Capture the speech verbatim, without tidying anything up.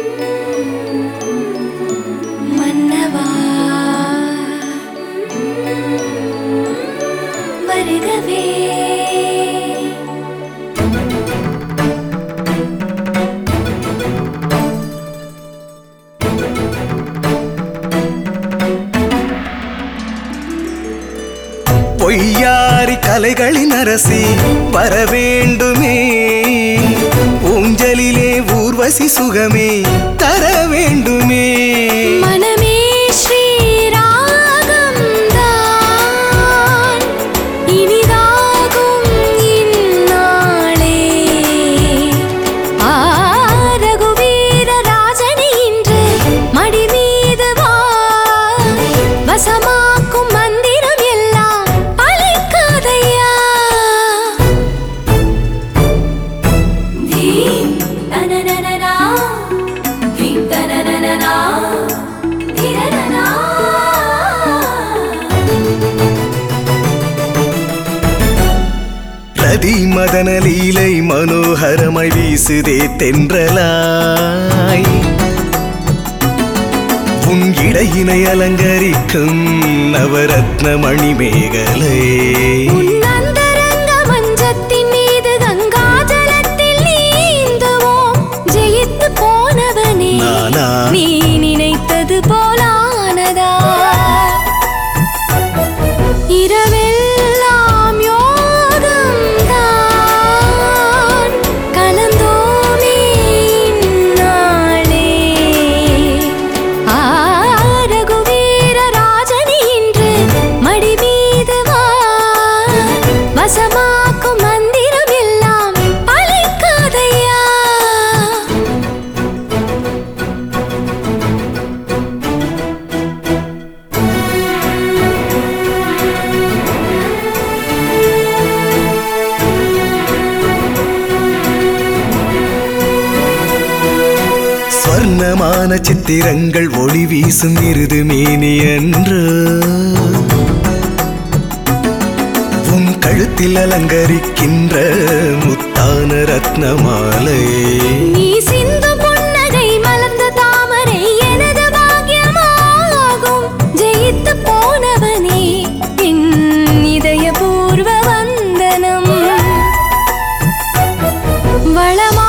மன்னவா வருகவே. பொய்யாரி கலைகளின் அரசி வரவேண்டுமே, ஊஞ்சலிலே ஊர்வசி சுகமே தர வேண்டுமே. மனமே ஸ்ரீராகம் தான் இனிதாகும் இந்நாளே. ஆ ரகுவீர ராஜனே இன்று மடி மீது வா, வசமாக்கும் மந்திரம் எல்லாம் பலிக்காதையா. Theme தனனனனா theme தனனனனா திரனனா. ரதி மதன லீலை மனோகரமாய் வீசுதே தென்றலாய், உன் இடையினை அலங்கரிக்கும் நவரத்ன மணிமேகலை. உன் அந்தரங்க மஞ்சத்தின் மீது கங்காஜலத்தில் நீந்துவோம். ஜெயித்து போனவனே நானா? நீ நினைத்தது போலானதா? இரவெல்லாம் யோகம்தான் கலந்தோமே இந்நாளே. ஆ ரகுவீர ராஜனே இன்று மடி மீது வா, வசமாக்கும் மந்திரம் எல்லாம் பலிக்காதையா. ஸ்வர்ணமான சித்திரங்கள் ஒளி வீசும் இருது மேனி என்று, உன் கழுத்தில் அலங்கரிக்கின்ற முத்தான ரத்னமாலை. நீ சிந்தும் புன்னகை மலர்ந்த தாமரை எனது பாக்கியமாகும். ஜெயித்து போனவனே என் இதய பூர்வ வந்தனம். வளமா